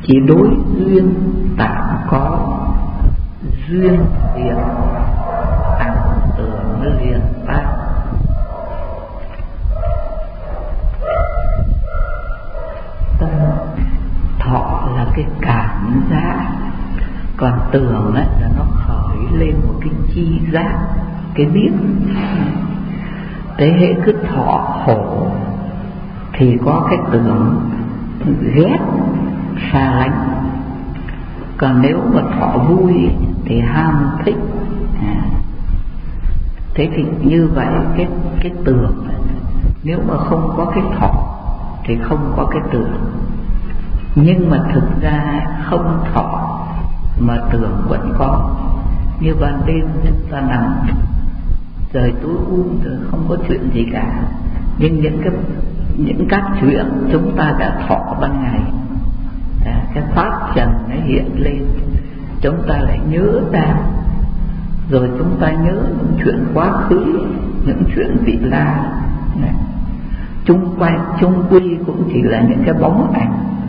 Chỉ đối duyên tạm có, duyên diệt ảo tưởng liền tan. Tâm thọ là cái cảm giác, còn tưởng là nó khởi lên một cái chi giác, cái biết. Thế hệ cứ thọ khổ thì có cái tưởng ghét xa lánh, còn nếu mà thọ vui thì ham thích. Thế thì như vậy cái tưởng, nếu mà không có cái thọ thì không có cái tưởng. Nhưng mà thực ra không thọ mà tưởng vẫn có. Như ban đêm chúng ta nằm trời tối rồi không có chuyện gì cả, nhưng những các chuyện chúng ta đã thọ ban ngày, cái pháp trần nó hiện lên, chúng ta lại nhớ ra, rồi chúng ta nhớ những chuyện quá khứ, những chuyện vị lai, chung quy cũng chỉ là những cái bóng ảnh.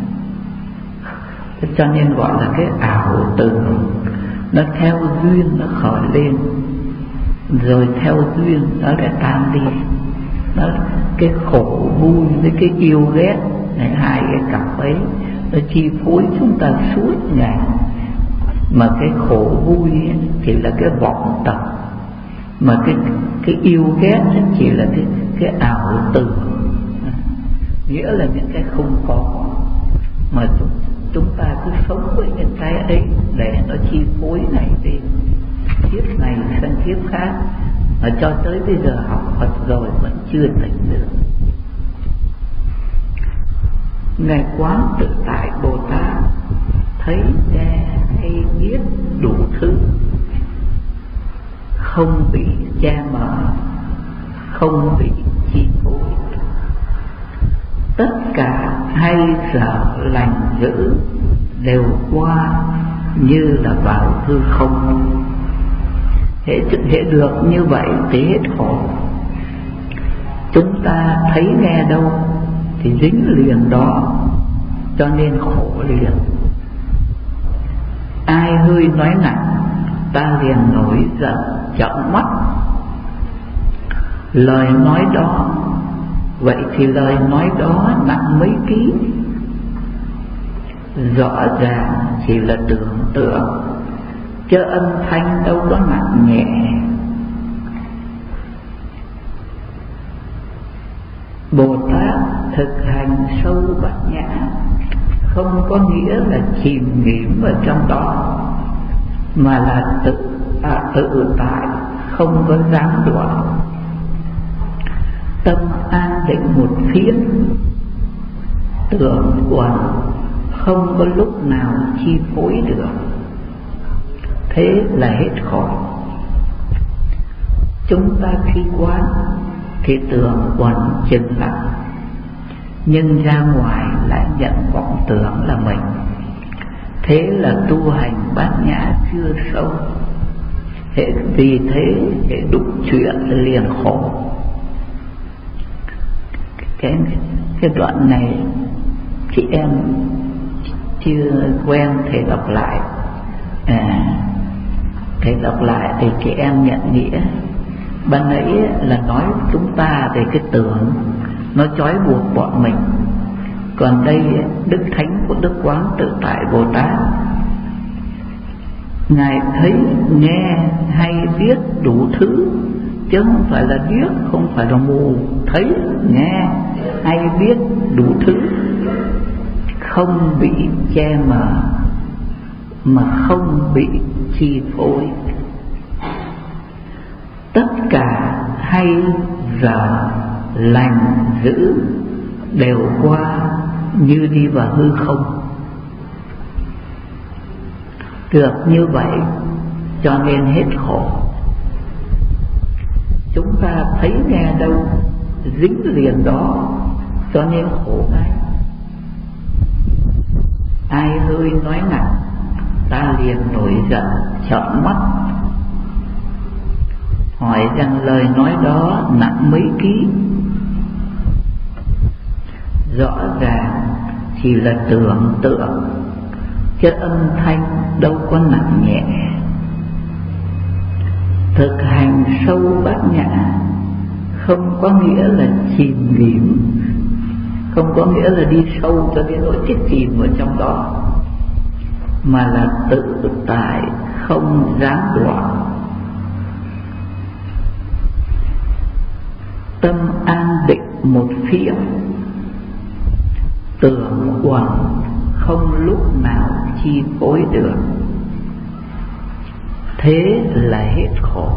Cho nên gọi là cái ảo tưởng. Nó theo duyên nó khởi lên, rồi theo duyên nó lại tan đi. Cái khổ vui với cái yêu ghét này, hai cái cặp ấy nó chi phối chúng ta suốt ngày. Mà cái khổ vui chỉ là cái vọng tập, mà cái yêu ghét chỉ là cái ảo tưởng, nghĩa là những cái không có. Mà chúng ta cứ sống với những cái ấy để nó chi phối này đi, kiếp này sang kiếp khác, mà cho tới bây giờ học Phật rồi vẫn chưa tỉnh được. Ngài Quán Tự Tại Bồ Tát thấy nghe hay biết đủ thứ, không bị che mờ, không bị chi phối. Tất cả hay dở lành dữ đều qua như là vào hư không. Hễ được như vậy thì hết khổ. Chúng ta thấy nghe đâu thì dính liền đó, cho nên khổ liền. Ai hơi nói nặng, ta liền nổi giận trợn mắt. Lời nói đó, vậy thì lời nói đó nặng mấy ký? Rõ ràng chỉ là tưởng tượng, chứ âm thanh đâu có nặng nhẹ. Bồ Tát thực hành sâu bát nhã không có nghĩa là chìm nghỉm ở trong đó, mà là tự tại, không có gián đoạn. Tâm an định một phiến, tưởng quẩn không có lúc nào chi phối được. Thế là hết khổ. Chúng ta khi quán thì tưởng quẩn chừng lặng, nhưng ra ngoài lại nhận vọng tưởng là mình. Thế là tu hành bát nhã chưa sâu. Vì thế để đụng chuyện liền khổ. Cái đoạn này chị em chưa quen thầy đọc lại. Thầy đọc lại thì chị em nhận nghĩa. Ban nãy là nói chúng ta về cái tưởng nó trói buộc bọn mình, còn đây Đức Thánh của Đức Quán Tự Tại Bồ Tát, Ngài thấy nghe hay biết đủ thứ, chứ không phải là điếc, không phải là mù. Thấy nghe hay biết đủ thứ, không bị che mờ, mà không bị chi phối. Tất cả hay dở lành dữ đều qua như đi vào hư không. Được như vậy cho nên hết khổ. Chúng ta thấy nghe đâu dính liền đó, cho nên khổ ngay. Ai hơi nói nặng, ta liền nổi giận trợn mắt. Hỏi rằng lời nói đó nặng mấy ký? Rõ ràng chỉ là tưởng tượng, Cái âm thanh đâu có nặng nhẹ. Thực hành sâu bát nhã không có nghĩa là chìm nghỉm, không có nghĩa là đi sâu cho đến nỗi chết chìm ở trong đó, mà là tự tại không gián đoạn. Tâm an định một phía, tưởng uẩn không lúc nào chi phối được. Thế là hết khổ.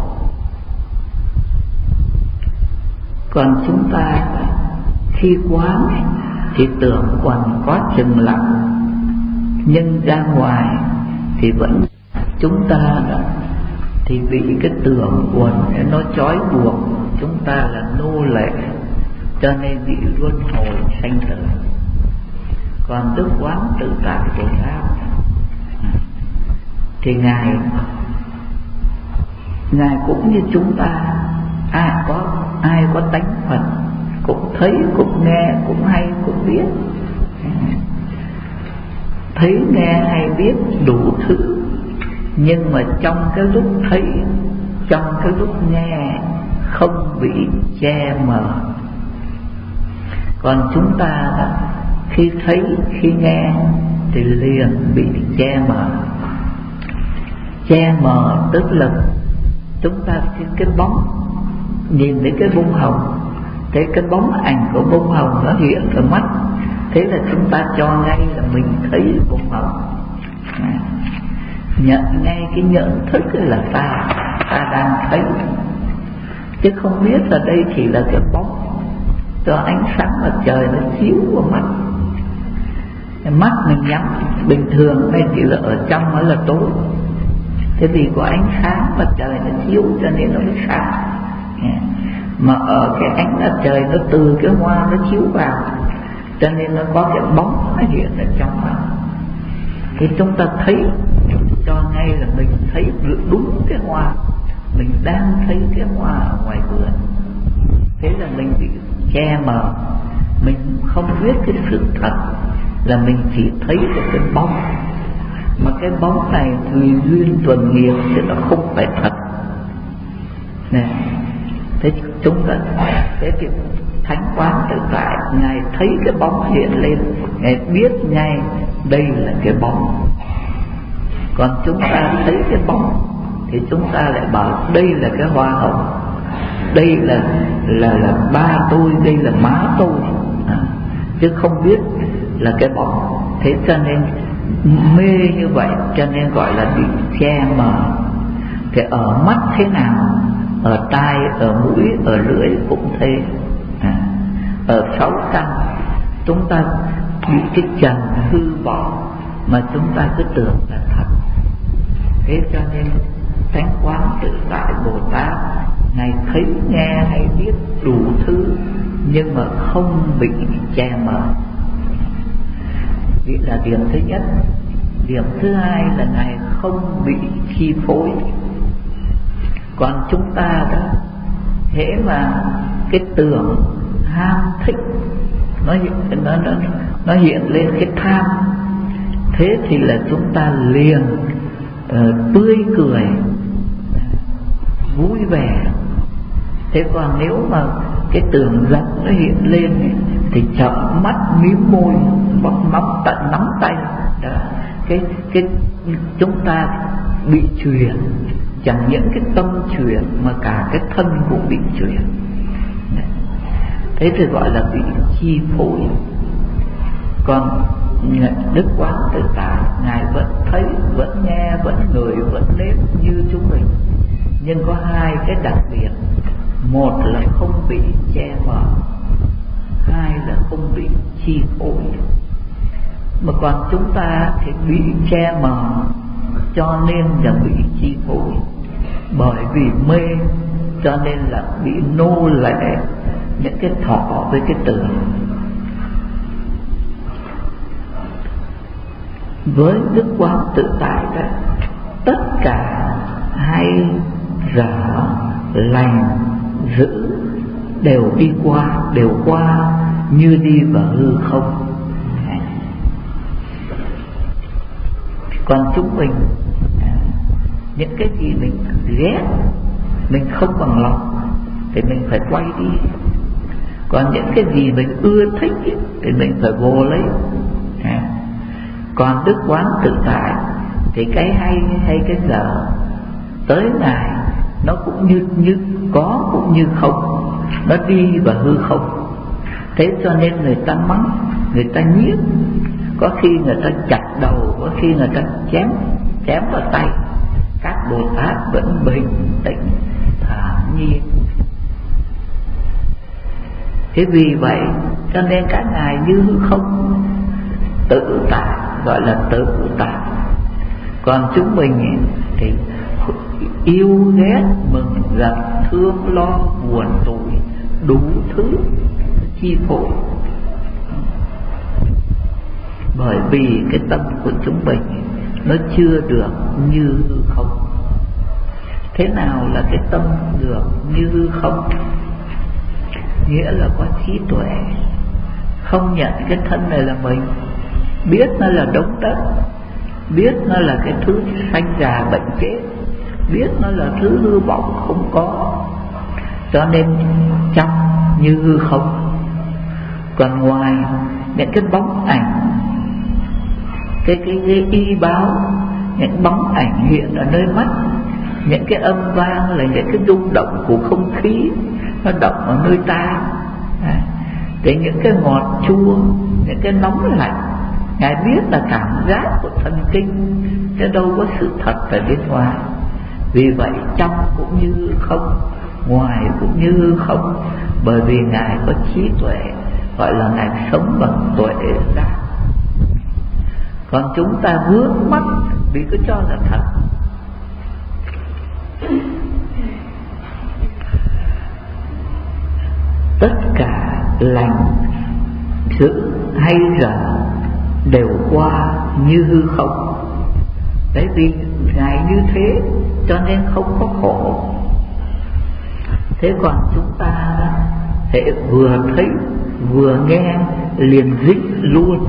Còn chúng ta khi quán thì tưởng uẩn có chừng lặng, nhưng ra ngoài thì vẫn chúng ta thì bị cái tưởng uẩn nó trói buộc, chúng ta là nô lệ, cho nên bị luân hồi sanh tử. Còn Đức Quán Tự Tại Bồ Tát thì ngài cũng như chúng ta, ai có tánh Phật, cũng thấy, cũng nghe, cũng hay, cũng biết. Thấy nghe hay biết đủ thứ, nhưng mà trong cái lúc thấy, trong cái lúc nghe không bị che mờ. Còn chúng ta khi thấy, khi nghe thì liền bị che mờ. Che mờ tức là chúng ta cái bóng, nhìn thấy cái bông hồng, thấy cái bóng ảnh của bông hồng nó hiện ở mắt, thế là chúng ta cho ngay là mình thấy bông hồng. Nhận ngay cái nhận thức là ta đang thấy, chứ không biết là đây chỉ là cái bóng do ánh sáng mặt trời nó chiếu vào mắt. Mắt mình nhắm bình thường hay chỉ là ở trong nó là tối, thế vì có ánh sáng mặt trời nó chiếu cho nên nó mới sáng. Mà ở cái ánh mặt trời nó từ cái hoa nó chiếu vào, cho nên nó có cái bóng nó hiện ở trong mắt. Thì chúng ta thấy cho ngay là mình thấy đúng cái hoa, mình đang thấy cái hoa ở ngoài vườn. Thế là mình bị che mờ, mình không biết cái sự thật, là mình chỉ thấy được cái bóng. Mà cái bóng này tùy duyên tuần nghiệp chứ nó không phải thật nè. Thế chúng ta, thế thì Thánh Quán Tự Tại ngài thấy cái bóng hiện lên, ngài biết ngay đây là cái bóng. Còn chúng ta thấy cái bóng thì chúng ta lại bảo đây là cái hoa hồng, đây là ba tôi, đây là má tôi, chứ không biết là cái bóng. Thế cho nên mê như vậy, cho nên gọi là bị che mờ. Thì ở mắt thế nào, ở tai, ở mũi, ở lưỡi cũng thế. Ở sáu căn chúng ta bị cái trần hư bỏ, mà chúng ta cứ tưởng là thật. Thế cho nên Thánh Quán Tự Tại Bồ Tát ngài thấy nghe hay biết đủ thứ, nhưng mà không bị che mờ. Vậy là điểm thứ nhất. Điểm thứ hai là ngài không bị chi phối. Còn chúng ta đó, hễ mà cái tưởng ham thích nó hiện lên cái tham, thế thì là chúng ta liền tươi cười, vui vẻ. Thế còn nếu mà cái tưởng giận nó hiện lên thì trợn mắt mím môi, nắm tay đó. Cái chúng ta bị chuyển, chẳng những cái tâm chuyển mà cả cái thân cũng bị chuyển. Thế thì gọi là bị chi phối. Còn Đức Quán Tự Tại ngài vẫn thấy, vẫn nghe, vẫn ngửi, vẫn nếm như chúng mình, nhưng có hai cái đặc biệt. Một là không bị che mờ, hai là không bị chi phối. Mà còn chúng ta thì bị che mờ, cho nên là bị chi phối. Bởi vì mê cho nên là bị nô lệ những cái thọ với cái tưởng. Với Đức Quán Tự Tại đó, tất cả hay, dở, lành, dữ đều đi qua, đều qua như đi vào hư không. Còn chúng mình những cái gì mình ghét, mình không bằng lòng thì mình phải quay đi. Còn những cái gì mình ưa thích thì mình phải vô lấy. Còn đức quán tự tại thì cái hay hay cái dở tới Ngài nó cũng như có cũng như không, nó đi và hư không. Thế cho nên người ta mắng, người ta nhiếc, có khi người ta chặt đầu, có khi người ta chém vào tay. Các Bồ Tát vẫn bình tĩnh thản nhiên. Thế vì vậy cho nên các ngài như hư không, tự tại, gọi là tự tại. Còn chúng mình thì yêu ghét, mừng giận, thương lo, buồn tủi, đủ thứ chi phối. Bởi vì cái tâm của chúng mình nó chưa được như hư không. Thế nào là cái tâm được như hư không? Nghĩa là có trí tuệ, không nhận cái thân này là mình, biết nó là đống đất, biết nó là cái thứ sanh già bệnh chết, biết nó là thứ hư vọng không có, cho nên trong như hư không. Còn ngoài những cái bóng ảnh, cái y báo, những bóng ảnh hiện ở nơi mắt, những cái âm vang là những cái rung động của không khí nó động ở nơi ta, để những cái ngọt chua, những cái nóng lạnh, Ngài biết là cảm giác của thần kinh, chứ đâu có sự thật ở bên ngoài. Vì vậy trong cũng như không, ngoài cũng như không, bởi vì Ngài có trí tuệ, gọi là Ngài sống bằng tuệ giác. Còn chúng ta vướng mắc vì cứ cho là thật. Tất cả lành dữ hay dở đều qua như hư không. Đấy, vì Ngài như thế cho nên không có khổ. Thế còn chúng ta thể vừa thấy vừa nghe liền dính luôn,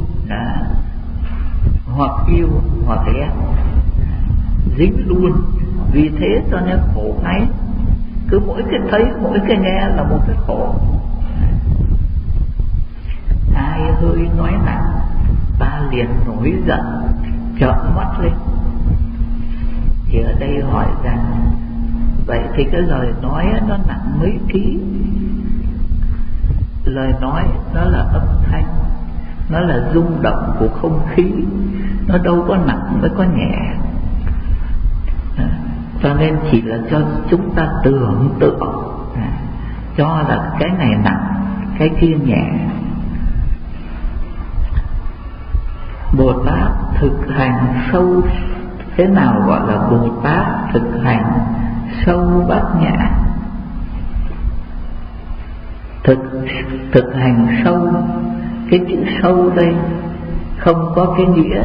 hoặc yêu hoặc ghét, dính luôn. Vì thế cho nên khổ ấy, cứ mỗi cái thấy mỗi cái nghe là một cái khổ. Ai hơi nói nặng, ta liền nổi giận, trợn mắt lên. Thì ở đây hỏi rằng, vậy thì cái lời nói nó nặng mấy ký? Lời nói nó là âm thanh, nó là rung động của không khí, nó đâu có nặng mới có nhẹ. Cho nên chỉ là cho chúng ta tưởng tượng, cho là cái này nặng, cái kia nhẹ. Bồ Tát thực hành sâu. Thế nào gọi là Bồ Tát thực hành sâu bát nhã? Thực hành sâu, cái chữ sâu đây không có cái nghĩa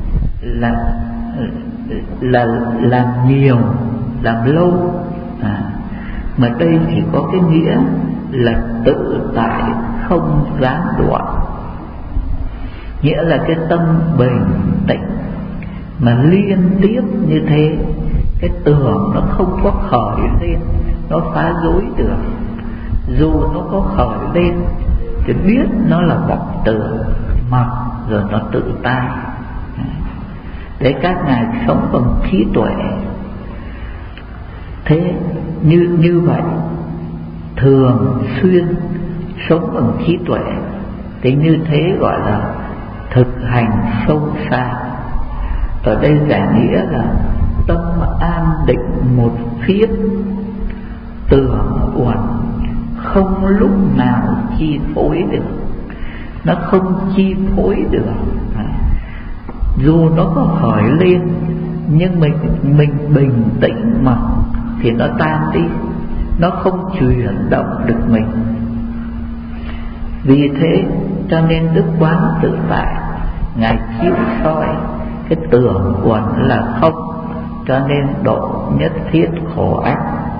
là làm nhiều, làm lâu, mà đây chỉ có cái nghĩa là tự tại, không gián đoạn. Nghĩa là cái tâm bình tĩnh mà liên tiếp như thế, cái tưởng nó không có khởi lên, nó phá rối được. Dù nó có khởi lên thì biết nó là vọng tưởng, mặc rồi nó tự tai. Để các ngài sống bằng trí tuệ. Thế như vậy thường xuyên sống bằng trí tuệ thì như thế gọi là thực hành sâu xa. Ở đây giải nghĩa là tâm an định một phiết, tưởng uẩn không lúc nào chi phối được. Nó không chi phối được. Dù nó có khởi lên nhưng mình bình tĩnh mà thì nó tan đi, nó không chuyển động được mình. Vì thế cho nên đức quán tự tại, Ngài chiếu soi cái tưởng uẩn là không, cho nên độ nhất thiết khổ ách.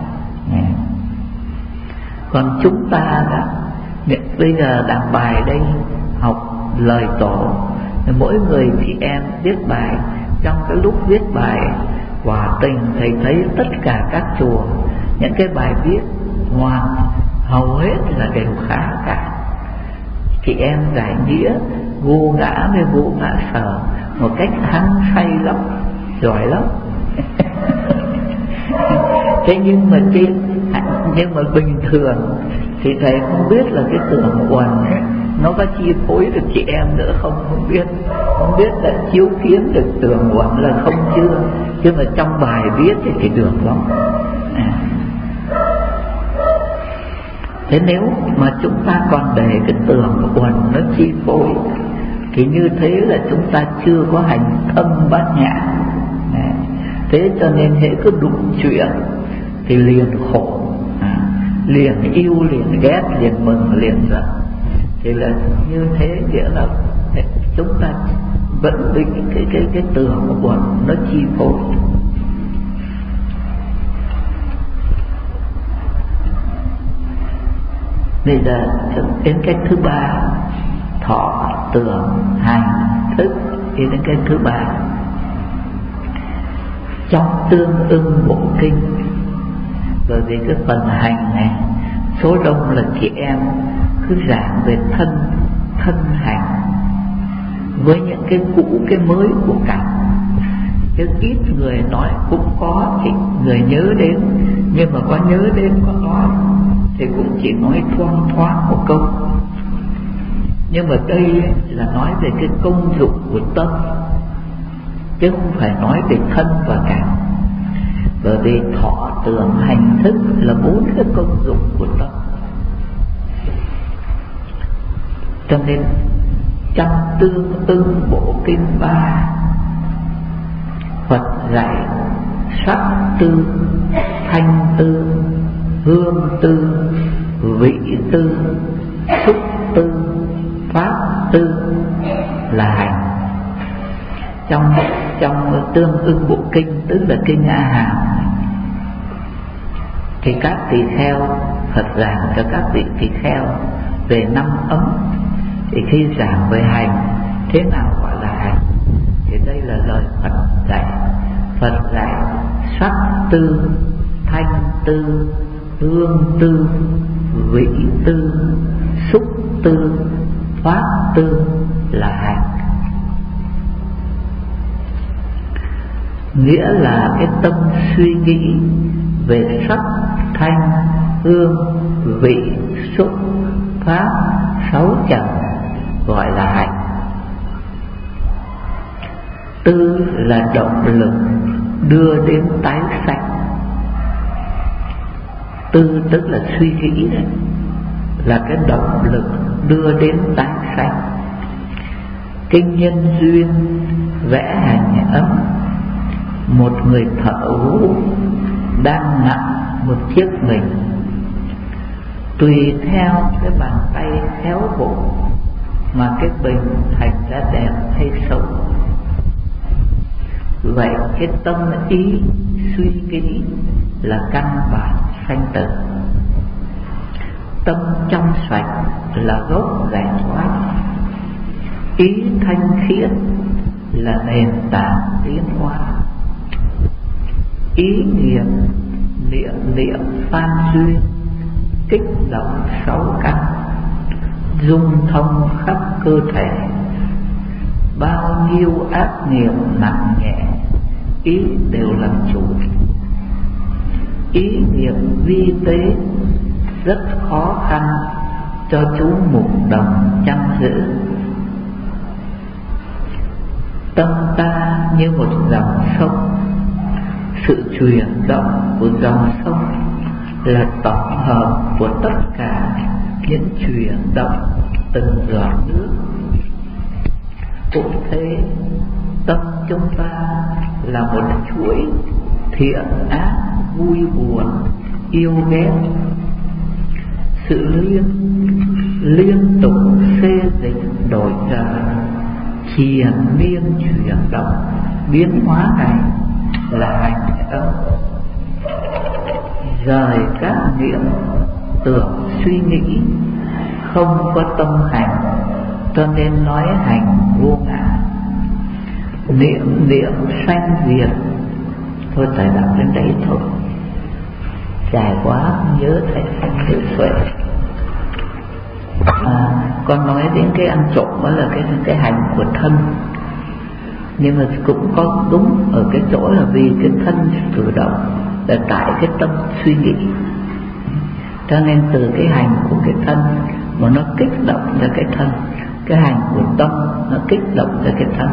Còn chúng ta đó, bây giờ đàn bài đây học lời tổ, mỗi người chị em biết bài Trong cái lúc viết bài Quả Tình, thầy thấy tất cả các chùa những cái bài viết hầu hết là đều khá cả. Chị em giải nghĩa vô ngã với vô ngã sở một cách hăng say lắm, giỏi lắm. Thế nhưng mà bình thường thì thầy không biết là cái tưởng uẩn nó có chi phối được chị em nữa không biết là chiếu kiến được tưởng uẩn là không chưa, chứ mà trong bài viết thì được lắm. Thế nếu mà chúng ta còn để cái tưởng uẩn nó chi phối thì như thế là chúng ta chưa có hành tâm bát nhã. Thế cho nên hễ cứ đụng chuyện thì liền khổ, liền yêu, liền ghét, liền mừng, liền giận. Thì là như thế, nghĩa là chúng ta vẫn bị cái tưởng uẩn nó chi phối. Bây giờ đến cái thứ ba, thọ tưởng hành thức. Thì đến cái thứ ba, trong tương ưng bộ kinh. Bởi vì cái phần hành này số đông là chị em cứ giảng về thân hành với những cái cũ cái mới của cả. Chứ ít người nói, cũng có thì người nhớ đến, nhưng mà có nhớ đến có nói thì cũng chỉ nói thoang thoáng một câu. Nhưng mà đây là nói về cái công dụng của tâm, chứ không phải nói về thân và cảm. Bởi vì thọ tưởng hành thức là 4 cái công dụng của tâm. Cho nên trong tương ưng bộ kinh 3, Phật dạy sắc tư, thanh tư, hương tư, vị tư, xúc tư, pháp tư là hành. Trong tương ưng bộ kinh, tức là kinh A Hàm, thì các tỳ kheo, Phật giảng cho các vị tỳ kheo về 5 ấm. Thì khi giảng về hành, thế nào gọi là hành, thì đây là lời Phật dạy. Phật dạy sắc tư, thanh tư, hương tư, vị tư, xúc tư, pháp tư là hành. Nghĩa là cái tâm suy nghĩ về sắc, thanh, hương, vị, xúc, pháp, 6 trần gọi là hành. Tư là động lực đưa đến tái sanh. Tư tức là suy nghĩ đấy, là cái động lực đưa đến tái sanh. Kinh Nhân Duyên vẽ hành ấm một người thợ gỗ đang nặng một chiếc bình. Tùy theo cái bàn tay khéo gỗ mà cái bình thành ra đẹp hay xấu. Vậy cái tâm ý suy nghĩ là căn bản sanh tử. Tâm trong sạch là gốc giải thoát. Ý thanh khiết là nền tảng tiến hóa. Ý niệm phan duyên kích động 6 căn, dung thông khắp cơ thể. Bao nhiêu ác nghiệp nặng nhẹ, ý đều làm chủ. Ý niệm vi tế rất khó khăn cho chú mục đồng chăm giữ. Tâm ta như một dòng sông, sự chuyển động của dòng sông là tổng hợp của tất cả những chuyển động từng giọt nước. Cũng thế, tâm chúng ta là một chuỗi thiện ác, vui buồn, yêu ghét. Sự liên tục xê dịch đổi đời, triền miên chuyển động biến hóa này là hành ấm. Rời các niệm tưởng suy nghĩ, không có tâm hành, cho nên nói hành vô ngã. niệm sanh diệt. Thôi thầy đọc đến đấy thôi, dài quá không nhớ thầy không hiểu xuể. Con nói đến cái ăn trộm đó là cái hành của thân, nhưng mà cũng có đúng ở cái chỗ là vì cái thân cử động là tại cái tâm suy nghĩ, cho nên từ cái hành của cái thân mà nó kích động ra cái thân, cái hành của tâm nó kích động ra cái thân.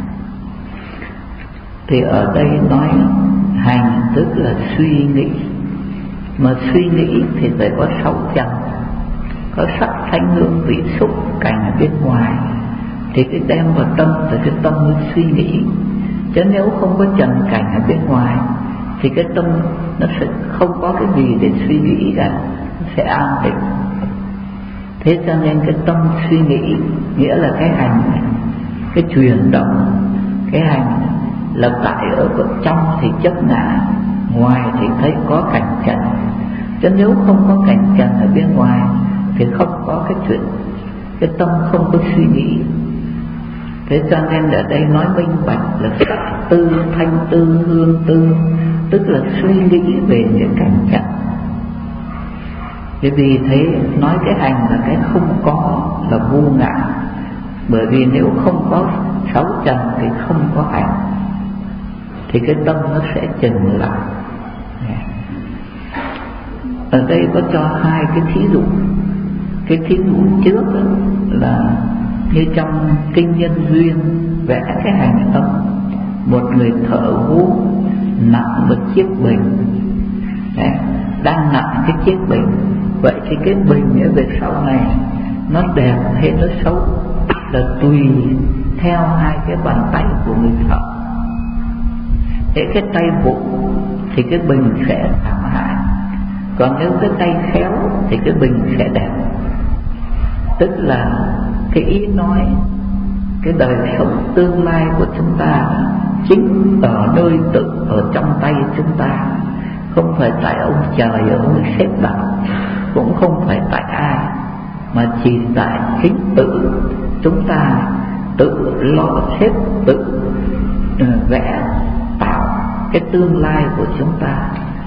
Thì ở đây nói hành tức là suy nghĩ, mà suy nghĩ thì phải có 6 trần, có sắc thanh hương vị xúc cảnh ở bên ngoài, thì cái đem vào tâm thì cái tâm mới suy nghĩ. Chứ nếu không có trần cảnh ở bên ngoài thì cái tâm nó sẽ không có cái gì để suy nghĩ cả, nó sẽ an định. Thế cho nên cái tâm suy nghĩ nghĩa là cái hành, cái chuyển động. Cái hành là tại ở trong thì chấp ngã, ngoài thì thấy có cảnh trần. Chứ nếu không có cảnh trần ở bên ngoài thì không có cái chuyện, cái tâm không có suy nghĩ. Thế cho nên ở đây nói minh bạch là sắc tư, thanh tư, hương tư, tức là suy nghĩ về những cảnh trần. Vì thế nói cái hành là cái không có, là vô ngã. Bởi vì nếu không có 6 trần thì không có hành, thì cái tâm nó sẽ chừng lại. Ở đây có cho 2 cái thí dụ. Cái thí dụ trước là như trong kinh Nhân Duyên vẽ cái hành âm, một người thợ gỗ nặng một chiếc bình. Đấy, đang nặng cái chiếc bình, vậy thì cái bình ở về sau này nó đẹp hay nó xấu là tùy theo 2 cái bàn tay của người thợ. Thế cái tay vụng thì cái bình sẽ thảm hại, còn nếu cái tay khéo thì cái bình sẽ đẹp. Tức là cái ý nói cái đời sống tương lai của chúng ta chính ở nơi tự ở trong tay chúng ta, không phải tại ông trời ông xếp đặt, cũng không phải tại ai, mà chỉ tại chính tự chúng ta tự lo xếp, tự vẽ tạo cái tương lai của chúng ta.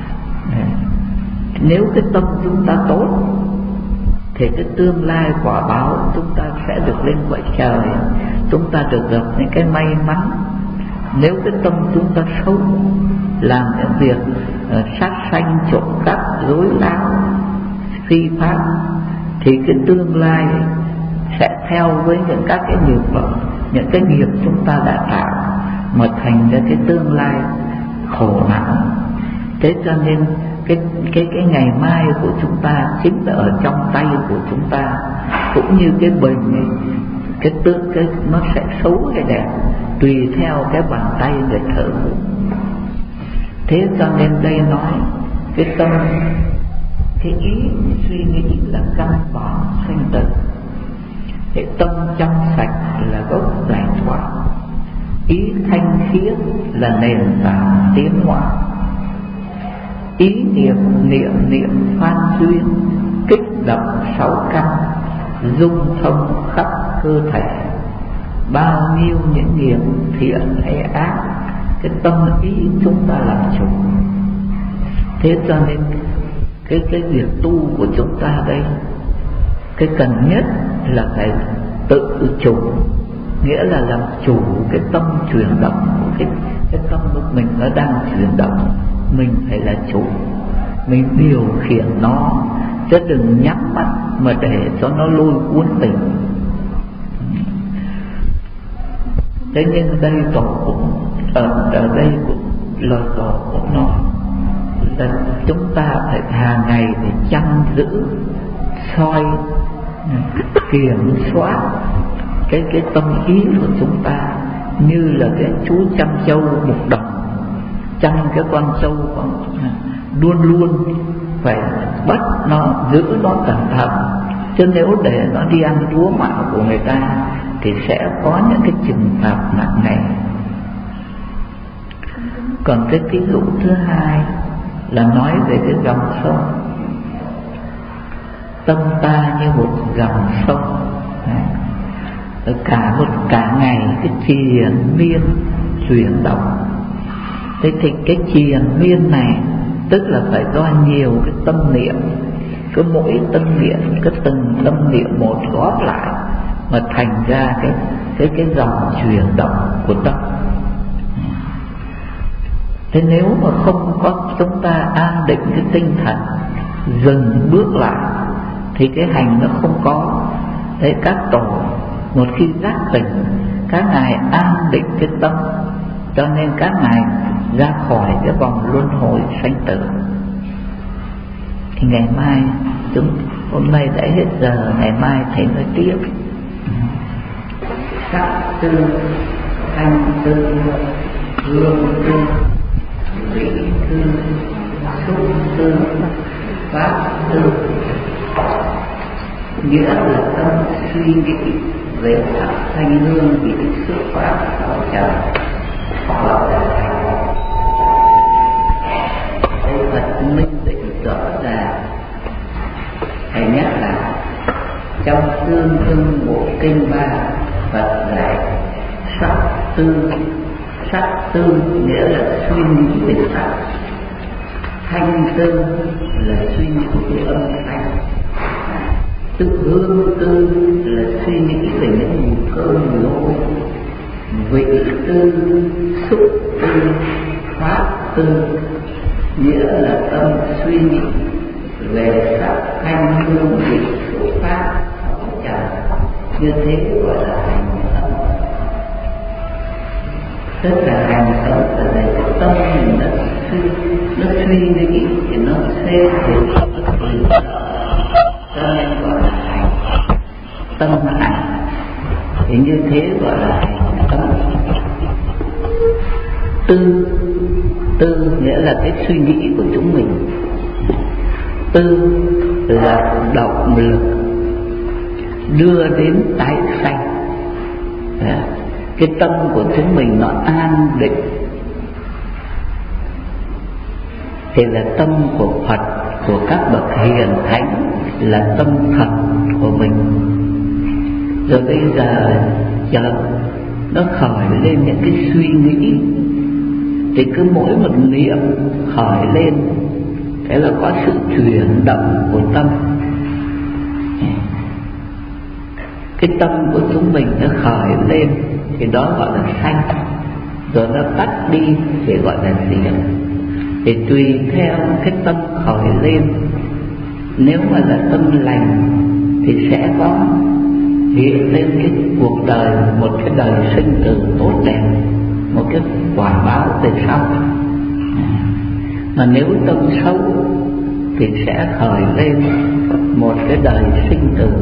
Nếu cái tâm chúng ta tốt thì cái tương lai quả báo chúng ta sẽ được lên cõi trời, chúng ta được gặp những cái may mắn. Nếu cái tâm chúng ta xấu, làm những việc sát sanh, trộm cắp, dối láo, phi pháp, thì cái tương lai sẽ theo với những các cái nghiệp vọng, những cái nghiệp chúng ta đã tạo, mà thành ra cái tương lai khổ não. Thế cho nên cái ngày mai của chúng ta chính là ở trong tay của chúng ta, cũng như cái bình này, cái nó sẽ xấu hay đẹp tùy theo cái bàn tay người thợ. Thế cho nên đây nói cái tâm, cái ý suy nghĩ là căn bản sanh tử. Cái tâm trong sạch là gốc giải thoát, ý thanh khiết là nền tảng tiến hóa. Ý niệm phan duyên kích động 6 căn, dung thông khắp cơ thể. Bao nhiêu những nghiệp thiện hay ác, cái tâm ý chúng ta làm chủ. Thế cho nên cái việc tu của chúng ta đây, cái cần nhất là phải tự chủ, nghĩa là làm chủ cái tâm chuyển động của cái tâm của mình nó đang chuyển động. Mình phải là chủ, mình điều khiển nó, chứ đừng nhắm mắt mà để cho nó lôi cuốn mình. Thế nhưng đây tổ cũng ở đây cũng lời tổ cũng nói là chúng ta phải hàng ngày phải chăm giữ, soi, kiểm soát cái tâm ý của chúng ta, như là cái chú chăm trâu một đồng, chăm cái con trâu luôn luôn phải bắt nó, giữ nó cẩn thận, chứ nếu để nó đi ăn lúa mạo của người ta thì sẽ có những cái trừng phạt nặng nề. Còn cái ví dụ thứ hai là nói về cái dòng sông. Tâm ta như một dòng sông, cả ngày cái triền miên chuyển động. Thế thì cái triền miên này tức là phải do nhiều cái tâm niệm, cứ mỗi tâm niệm, cứ từng tâm niệm một góp lại mà thành ra cái dòng chuyển động của tâm. Thế nếu mà không có chúng ta an định cái tinh thần, dừng bước lại, thì cái hành nó không có. Thế các tổ một khi giác tỉnh, các ngài an định cái tâm, cho nên các ngài ra khỏi cái vòng luân hồi sanh tử. Thì ngày mai hôm nay đã hết giờ, ngày mai thầy nói tiếp. Sắc tư, thanh tư, hương tư, vị tư, xúc tư, pháp tư. Nghĩa là tâm suy nghĩ về sắc thanh hương vị xúc pháp thọ trần, hoặc là cái vật minh định rõ ràng. Thầy nhắc là trong Tương Ưng Bộ Kinh 3, Phật dạy sắc tư. Sắc tư nghĩa là suy nghĩ về sắc, thanh tư là suy nghĩ về âm thanh, tức hương tư là suy nghĩ về những mùi thơm mùi hôi, vị tư, xúc tư, pháp tư nghĩa là tâm suy nghĩ về sắc thanh hương vị xúc pháp thọ trần. Như thế gọi là hành tâm. Tức là hành tâm là để cái tâm mình nó suy nghĩ thì nó xê dịch, nó tùy cho nên gọi là hành tâm hành. Thì như thế gọi là hành tâm. Tư nghĩa là cái suy nghĩ của chúng mình. Tư là động lực đưa đến tái sanh. Cái tâm của chúng mình nó an định thì là tâm của Phật, của các bậc hiền thánh, là tâm thật của mình. Rồi bây giờ nó khởi lên những cái suy nghĩ, thì cứ mỗi một niệm khởi lên, thế là có sự chuyển động của tâm. Cái tâm của chúng mình nó khởi lên thì đó gọi là sanh, rồi nó tắt đi thì gọi là diệt. Thì tùy theo cái tâm khởi lên, nếu mà là tâm lành thì sẽ có hiện lên cái cuộc đời, một cái đời sinh tử tốt đẹp, một cái quả báo về sau. Mà nếu tâm xấu thì sẽ khởi lên một cái đời sinh tử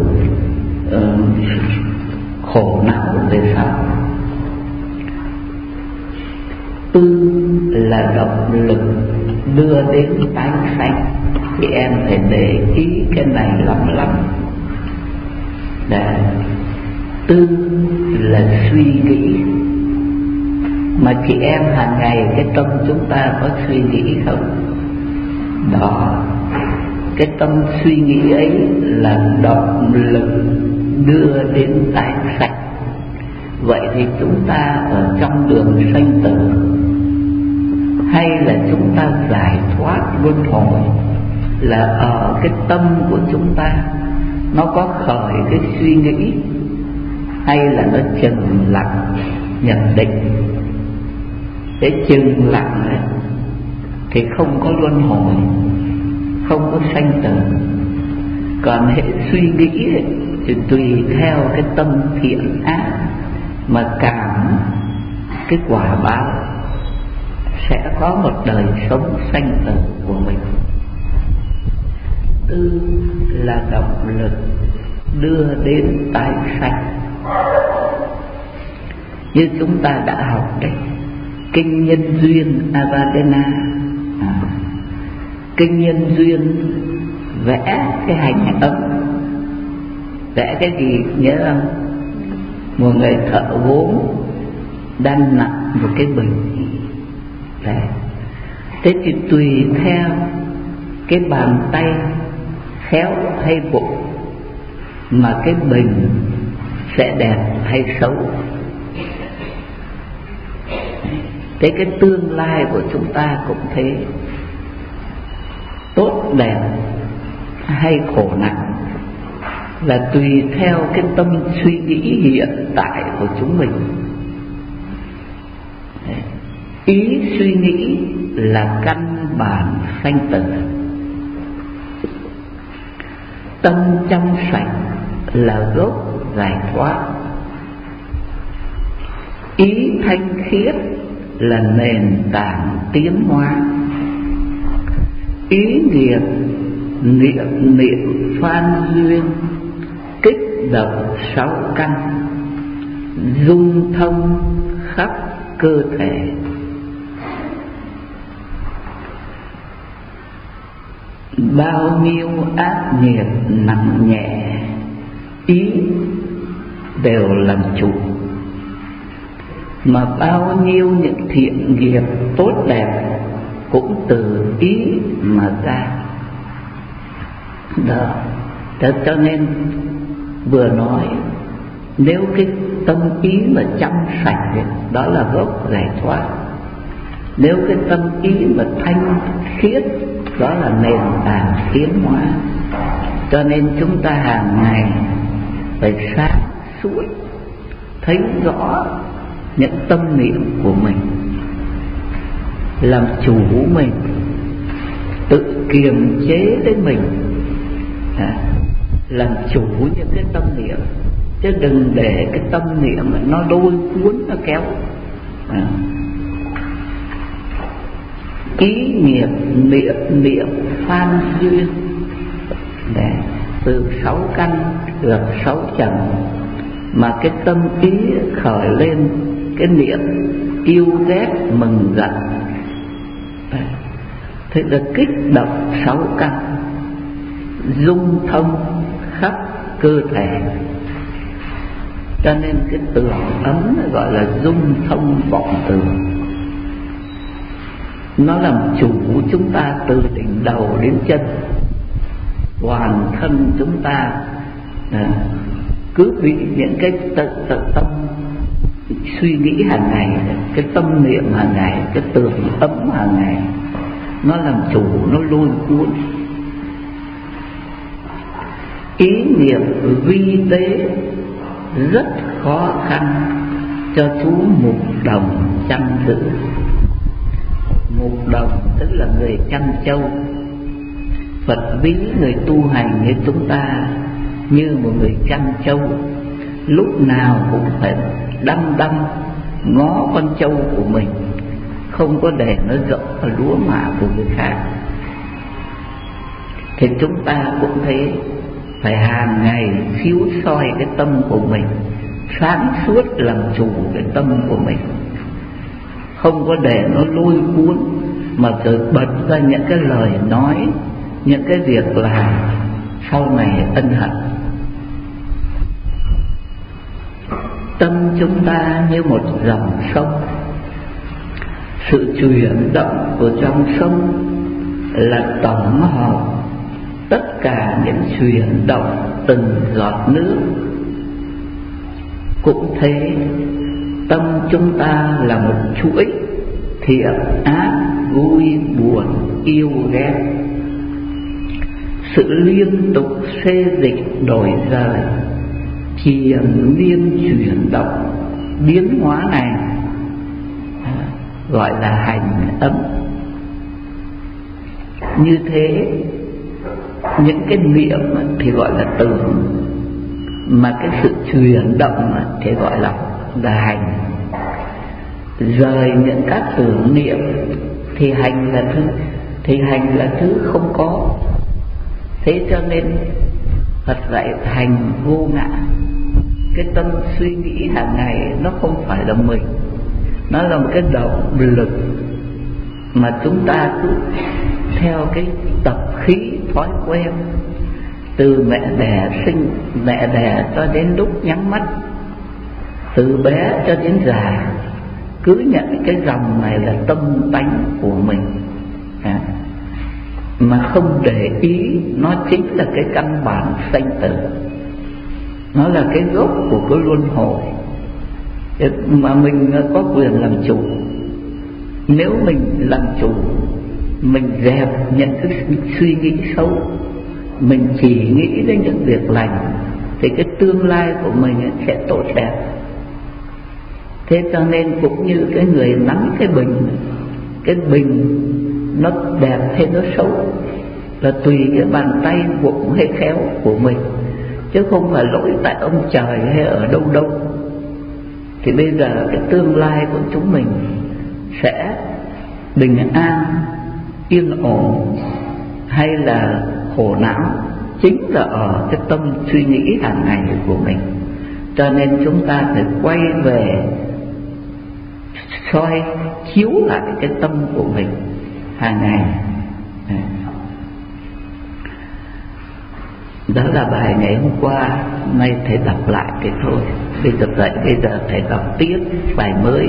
khổ não về sau. Tư là động lực đưa đến tái sanh. Thì em phải để ý cái này lắm. Tư là suy nghĩ. Mà chị em hàng ngày cái tâm chúng ta có suy nghĩ không? Đó, cái tâm suy nghĩ ấy là động lực đưa đến tái sanh. Vậy thì chúng ta ở trong đường sanh tử, hay là chúng ta giải thoát luân hồi, là ở cái tâm của chúng ta nó có khởi cái suy nghĩ, hay là nó chừng lặng nhập định. Cái chừng lặng này thì không có luân hồi, không có sanh tử. Còn hệ suy nghĩ ấy, thì tùy theo cái tâm thiện ác mà cảm cái quả báo, sẽ có một đời sống sanh tử của mình. Tư là động lực đưa đến tái sanh. Như chúng ta đã học đấy, kinh nhân duyên Avadana. Kinh nhân duyên vẽ cái hành ấm. Vẽ cái gì nhớ không? Một người thợ gốm đang nặng một cái bình. Đấy. Thế thì tùy theo cái bàn tay khéo hay vụng mà cái bình sẽ đẹp hay xấu. cái tương lai của chúng ta cũng thế, tốt đẹp hay khổ nặng là tùy theo cái tâm suy nghĩ hiện tại của chúng mình. Ý suy nghĩ là căn bản sanh tử. Tâm trong sạch là gốc giải thoát. Ý thanh khiết là nền tảng tiến hóa. Ý nghiệp niệm phan duyên kích động sáu căn, dung thông khắp cơ thể. Bao nhiêu ác nghiệp nặng nhẹ, ý đều làm chủ, mà bao nhiêu những thiện nghiệp tốt đẹp cũng từ ý mà ra. Đó, cho nên vừa nói nếu cái tâm ý mà trong sạch ấy, đó là gốc giải thoát. Nếu cái tâm ý mà thanh khiết, đó là nền tảng tiến hóa. Cho nên chúng ta hàng ngày phải sáng suốt, thấy rõ những tâm niệm của mình, làm chủ mình, tự kiềm chế lấy mình, làm chủ những cái tâm niệm, chứ đừng để cái tâm niệm nó lôi cuốn, nó kéo. Ý nghiệp niệm phan duyên, từ sáu căn gặp sáu trần, mà cái tâm ý khởi lên cái niệm yêu ghét mừng giận, thế là kích động sáu căn, dung thông khắp cơ thể. Cho nên cái tường ấm gọi là dung thông vọng tường. Nó làm chủ chúng ta từ đỉnh đầu đến chân, toàn thân chúng ta cứ bị những cái tâm suy nghĩ hàng ngày, cái tâm niệm hàng ngày, cái tường ấm hàng ngày, nó làm chủ, nó lôi cuốn. Ý nghiệp vi tế rất khó khăn cho chú mục đồng chăn giữ. Mục đồng tức là người chăn trâu. Phật ví người tu hành như chúng ta như một người chăn trâu, lúc nào cũng phải đăm đăm ngó con trâu của mình, không có để nó rộng ở lúa mạ của người khác. Thì chúng ta cũng thế, phải hàng ngày chiếu soi cái tâm của mình, sáng suốt làm chủ cái tâm của mình, không có để nó lôi cuốn, mà rồi bật ra những cái lời nói, những cái việc làm sau này ân hận. Tâm chúng ta như một dòng sông, sự chuyển động của dòng sông là tổng hợp tất cả những chuyển động từng giọt nước. Cũng thế, tâm chúng ta là một chuỗi thiện ác, vui buồn, yêu ghét, sự liên tục xê dịch đổi dời, triền miên chuyển động biến hóa này gọi là hành ấm. Như thế, những cái niệm thì gọi là tưởng, mà cái sự chuyển động thì gọi là hành. Rời những các tưởng niệm thì hành là thứ không có. Thế cho nên Phật dạy hành vô ngã. Cái tâm suy nghĩ hàng ngày nó không phải là mình, nó là một cái động lực mà chúng ta cứ theo cái tập khí thói quen, từ mẹ đẻ cho đến lúc nhắm mắt, từ bé cho đến già, cứ nhận cái dòng này là tâm tánh của mình, mà không để ý nó chính là cái căn bản sanh tử, nó là cái gốc của cái luân hồi mà mình có quyền làm chủ. Nếu mình làm chủ, mình dẹp những cái suy nghĩ xấu, mình chỉ nghĩ đến những việc lành, thì cái tương lai của mình sẽ tốt đẹp. Thế cho nên cũng như cái người nắm cái bình nó đẹp hay nó xấu là tùy cái bàn tay vụng hay khéo của mình, chứ không phải lỗi tại ông trời hay ở đâu đâu. Thì bây giờ cái tương lai của chúng mình sẽ bình an, yên ổn hay là khổ não, chính là ở cái tâm suy nghĩ hàng ngày của mình. Cho nên chúng ta phải quay về soi chiếu lại cái tâm của mình hàng ngày. Đó là bài ngày hôm qua, nay thầy đọc lại thế thôi. Bây giờ thầy đọc tiếp bài mới.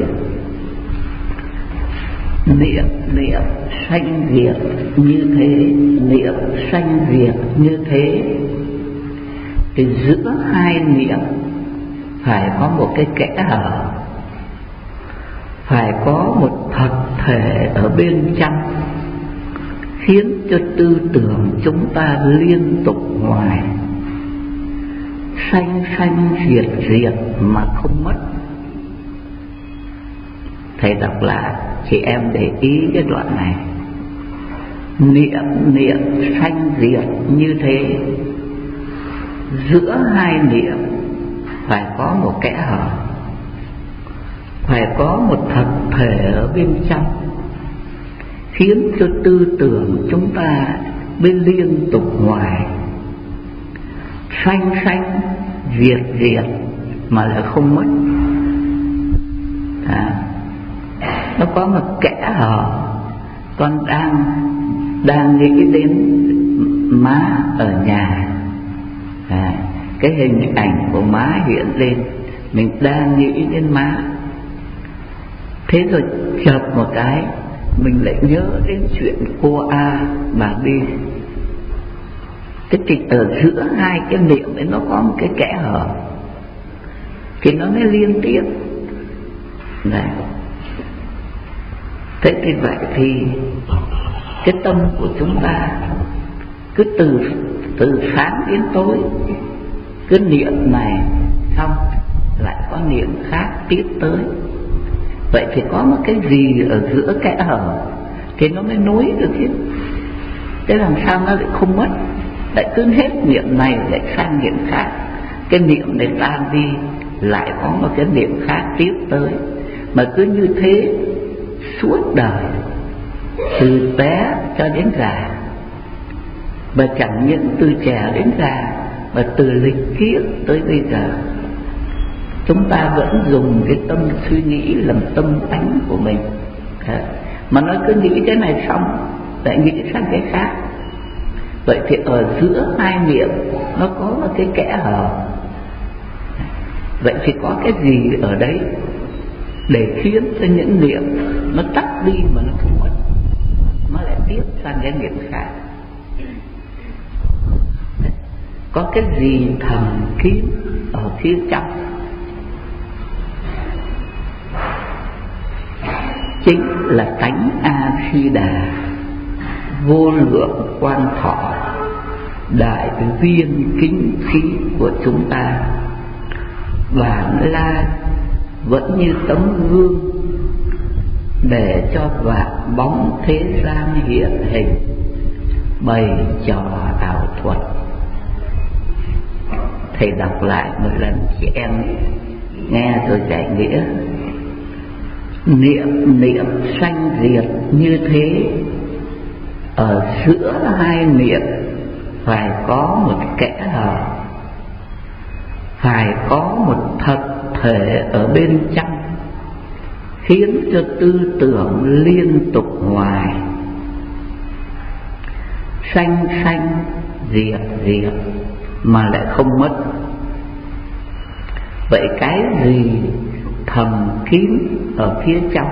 Niệm sanh diệt như thế, niệm sanh diệt như thế, thì giữa hai niệm phải có một cái kẽ hở, phải có một thật thể ở bên trong, khiến cho tư tưởng chúng ta liên tục hoài, sanh diệt mà không mất. Thầy đọc lại, chị em để ý cái đoạn này. Niệm sanh diệt như thế, giữa hai niệm phải có một kẽ hở, phải có một thật thể ở bên trong, khiến cho tư tưởng chúng ta bên liên tục hoài, sanh diệt mà lại không mất. Nó có một kẽ hở. Con đang nghĩ đến má ở nhà, cái hình ảnh của má hiện lên, mình đang nghĩ đến má. Thế rồi chợt một cái mình lại nhớ đến chuyện cô A, bà B. Cái ở giữa hai cái niệm ấy nó có một cái kẽ hở, thì nó mới liên tiếp này. Thế thì vậy thì cái tâm của chúng ta cứ từ sáng đến tối cứ niệm này xong lại có niệm khác tiếp tới. Vậy thì có một cái gì ở giữa kẽ hở thì nó mới nối được chứ. Thế làm sao nó lại không mất, lại cứ hết niệm này lại sang niệm khác, cái niệm này tan đi lại có một cái niệm khác tiếp tới, mà cứ như thế suốt đời, từ bé cho đến già. Và chẳng những từ trẻ đến già, mà từ lịch kiếp tới bây giờ chúng ta vẫn dùng cái tâm suy nghĩ làm tâm tánh của mình. Mà nó cứ nghĩ cái này xong lại nghĩ sang cái khác. Vậy thì ở giữa hai niệm nó có một cái kẽ hở. Vậy thì có cái gì ở đấy để khiến cho những niệm nó tắt đi mà nó không mất, nó lại tiếp sang cái niệm khác? Có cái gì thầm kín ở phía trong, chính là tánh A-di-đà, vô lượng quan thọ, đại viên kính khí của chúng ta. Bản lai vẫn như tấm gương để cho vạn bóng thế gian hiện hình, bày trò ảo thuật. Thầy đọc lại một lần chị em nghe rồi giải nghĩa. Niệm sanh diệt như thế, ở giữa hai niệm phải có một kẽ hở, phải có một thật thể ở bên trong, khiến cho tư tưởng liên tục hoài, sanh diệt mà lại không mất. Vậy cái gì thầm kín ở phía trong,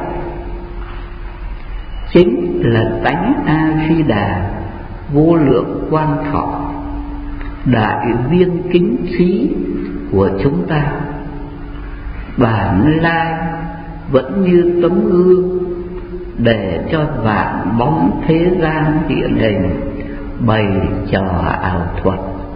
chính là tánh A-di-đà, vô lượng quan thọ, đại viên kính trí của chúng ta. Bản lai vẫn như tấm gương để cho vạn bóng thế gian hiện hình, bày trò ảo thuật.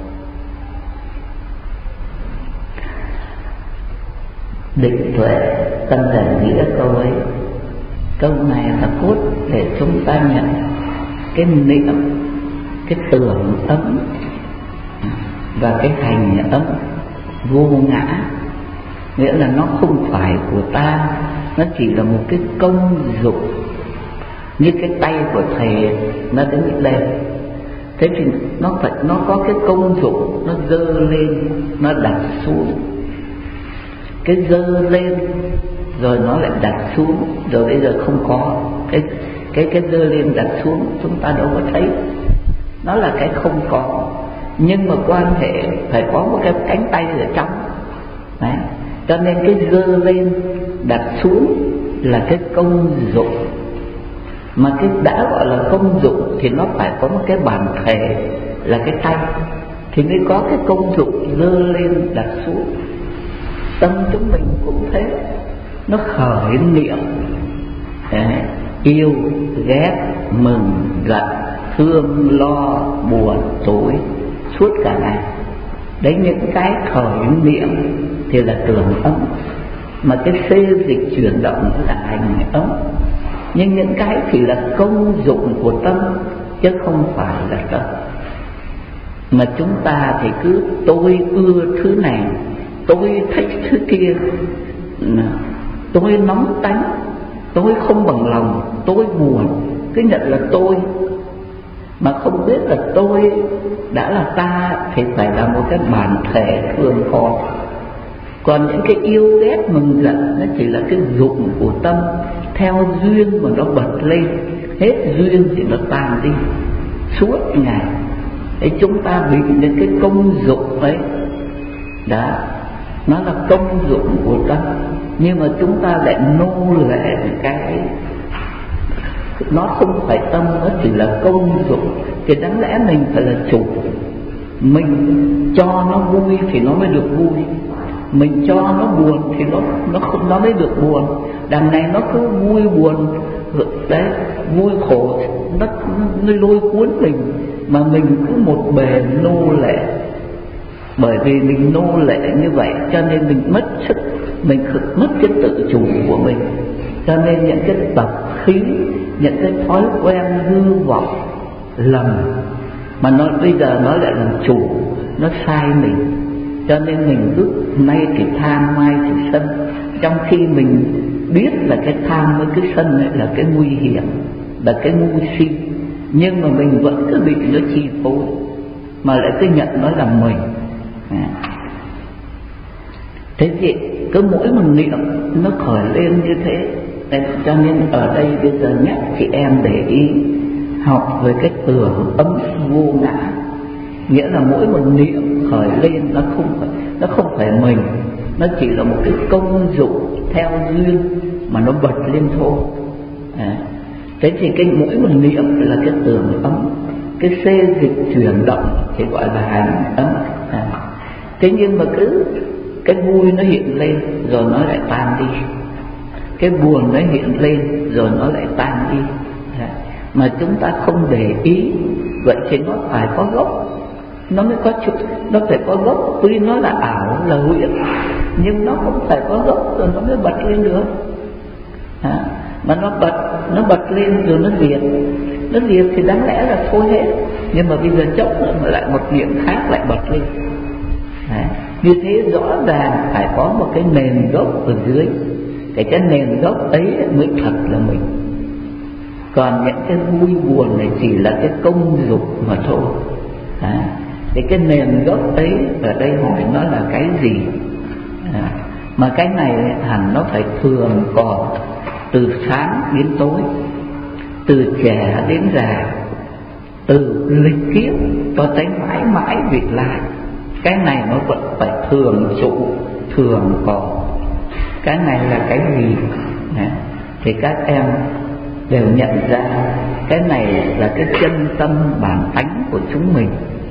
Định tuệ tâm thần nghĩa câu ấy, câu này là cốt để chúng ta nhận cái niệm, cái tưởng ấm và cái hành ấm vô ngã. Nghĩa là nó không phải của ta, nó chỉ là một cái công dụng. Như cái tay của thầy nó đứng đây, thế thì nó có cái công dụng, nó dơ lên, nó đặt xuống. Cái dơ lên rồi nó lại đặt xuống, rồi bây giờ không có cái dơ lên đặt xuống, chúng ta đâu có thấy. Nó là cái không có, nhưng mà quan hệ phải có một cái cánh tay ở trong. Đấy. Cho nên cái dơ lên đặt xuống là cái công dụng. Mà cái đã gọi là công dụng thì nó phải có một cái bản thể là cái tay, thì mới có cái công dụng dơ lên đặt xuống. Tâm chúng mình cũng thế, nó khởi niệm yêu, ghét, mừng, giận, thương, lo, buồn, tối suốt cả ngày. Đấy, những cái khởi niệm thì là tưởng ấm, mà cái xê dịch chuyển động là hành ấm. Nhưng những cái chỉ là công dụng của tâm, chứ không phải là tâm. Mà chúng ta thì cứ tôi ưa thứ này, tôi thích thứ kia, tôi nóng tánh, tôi không bằng lòng, tôi buồn, cứ nhận là tôi. Mà không biết là tôi đã là ta thì phải là một cái bản thể thường còn. Còn những cái yêu ghét mừng giận nó chỉ là cái dụng của tâm, theo duyên mà nó bật lên, hết duyên thì nó tan đi suốt ngày. Thế chúng ta bị những cái công dụng ấy đó, nó là công dụng của tâm, nhưng mà chúng ta lại nô lệ cái ấy. Nó không phải tâm, nó chỉ là công dụng. Thì đáng lẽ mình phải là chủ. Mình cho nó vui thì nó mới được vui, mình cho nó buồn thì nó mới được buồn. Đằng này nó cứ vui buồn đấy, vui khổ, nó lôi cuốn mình, mà mình cứ một bề nô lệ. Bởi vì mình nô lệ như vậy cho nên mình mất sức, mình mất cái tự chủ của mình. Cho nên những cái tập khí, những cái thói quen hư vọng lầm, mà nó bây giờ nó lại làm chủ, nó sai mình. Cho nên mình cứ nay thì tham, mai thì sân, trong khi mình biết là cái tham với cái sân ấy là cái nguy hiểm, là cái ngu si, nhưng mà mình vẫn cứ bị nó chi phối, mà lại cứ nhận nó là mình. Thế thì cứ mỗi một niệm nó khởi lên như thế. Cho nên ở đây bây giờ nhắc chị em để ý học về cái tưởng ấm vô ngã. Nghĩa là mỗi một niệm khởi lên nó không phải mình, nó chỉ là một cái công dụng theo duyên mà nó bật lên thôi. Thế thì cái mỗi một niệm là cái tưởng ấm, cái xê dịch chuyển động thì gọi là hành ấm. Thế nhưng mà cứ cái vui nó hiện lên rồi nó lại tan đi, cái buồn nó hiện lên rồi nó lại tan đi. Mà chúng ta không để ý, vậy thì nó phải có gốc, nó mới có chút, nó phải có gốc. Tuy nó là ảo, là huyễn, nhưng nó cũng phải có gốc rồi nó mới bật lên được. Mà nó bật lên rồi nó diệt thì đáng lẽ là thôi hết. Nhưng mà bây giờ chốc nữa mà lại một niệm khác lại bật lên. Như thế rõ ràng phải có một cái nền gốc ở dưới, cái nền gốc ấy mới thật là mình. Còn những cái vui buồn này chỉ là cái công dụng mà thôi. Thì cái nền gốc ấy ở đây hỏi nó là cái gì? Mà cái này hẳn nó phải thường còn từ sáng đến tối, từ trẻ đến già, từ lịch kiếp cho tới mãi mãi vị lai. Cái này nó vẫn phải thường trụ, thường còn. Cái này là cái gì? Thì các em đều nhận ra cái này là cái chân tâm bản tánh của chúng mình.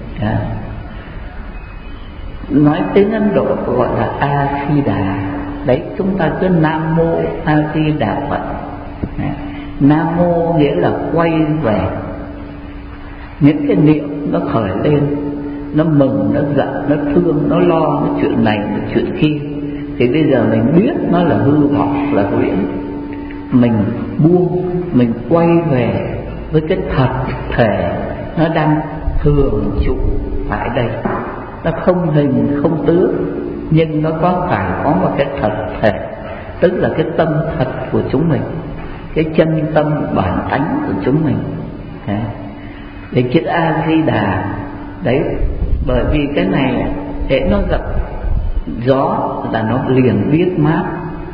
Nói tiếng Ấn Độ gọi là A Di Đà. Đấy, chúng ta cứ Nam Mô A Di Đà Phật. Nam mô nghĩa là quay về. Những cái niệm nó khởi lên, nó mừng, nó giận, nó thương, nó lo, nó chuyện này, nó chuyện kia, thì bây giờ mình biết nó là hư vọng, là huyễn. Mình buông, mình quay về với cái thật thể nó đang thường trụ tại đây. Nó không hình, không tướng, nhưng nó phải có một cái thật thể, tức là cái tâm thật của chúng mình, cái chân tâm bản tánh của chúng mình. Để chữ A Di Đà đấy, bởi vì cái này để nó gặp gió là nó liền biết mát,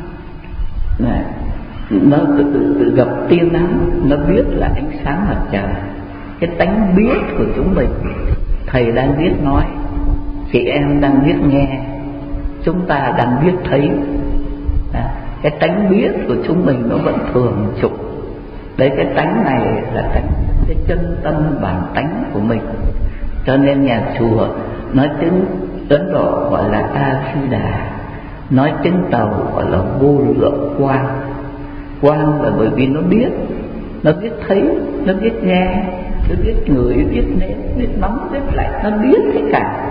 nó tự gặp tia nắng, nó biết là ánh sáng mặt trời. Cái tánh biết của chúng mình, thầy đang biết nói, chị em đang biết nghe, chúng ta đang biết thấy. Cái tánh biết của chúng mình nó vẫn thường trụ. Đấy, cái tánh này là cái chân tâm bản tánh của mình. Cho nên nhà chùa nói tiếng Ấn Độ gọi là A Di Đà, nói tiếng Tàu gọi là vô lượng quang. Quang là bởi vì nó biết thấy, nó biết nghe, nó biết ngửi, biết nếm, biết nóng, biết lạnh, nó biết tất cả.